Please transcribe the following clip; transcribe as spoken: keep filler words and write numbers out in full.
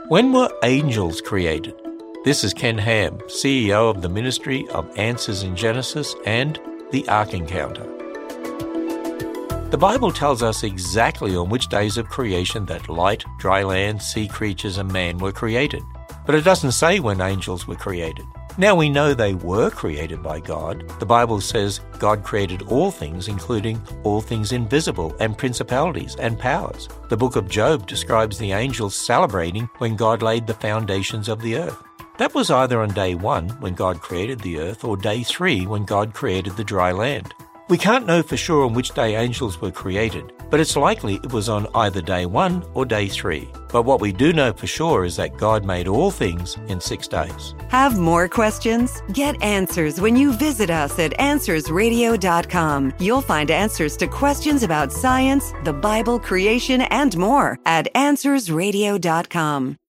When were angels created? This is Ken Ham, C E O of the Ministry of Answers in Genesis and the Ark Encounter. The Bible tells us exactly on which days of creation that light, dry land, sea creatures and man were created. But it doesn't say when angels were created. Now we know they were created by God. The Bible says God created all things, including all things invisible and principalities and powers. The book of Job describes the angels celebrating when God laid the foundations of the earth. That was either on day one, when God created the earth, or day three, when God created the dry land. We can't know for sure on which day angels were created, but it's likely it was on either day one or day three. But what we do know for sure is that God made all things in six days. Have more questions? Get answers when you visit us at answers radio dot com. You'll find answers to questions about science, the Bible, creation, and more at answers radio dot com.